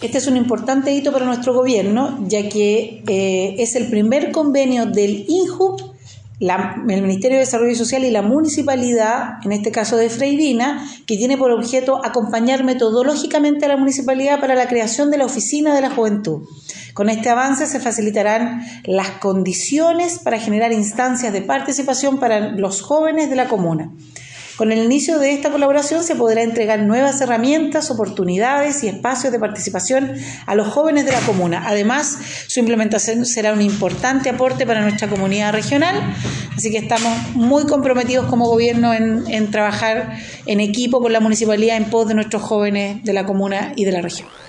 Este es un importante hito para nuestro gobierno, ya que es el primer convenio del INJUB, el Ministerio de Desarrollo Social y la Municipalidad, en este caso de Freirina, que tiene por objeto acompañar metodológicamente a la Municipalidad para la creación de la Oficina de la Juventud. Con este avance se facilitarán las condiciones para generar instancias de participación para los jóvenes de la comuna. Con el inicio de esta colaboración se podrá entregar nuevas herramientas, oportunidades y espacios de participación a los jóvenes de la comuna. Además, su implementación será un importante aporte para nuestra comunidad regional, así que estamos muy comprometidos como gobierno en trabajar en equipo con la municipalidad en pos de nuestros jóvenes de la comuna y de la región.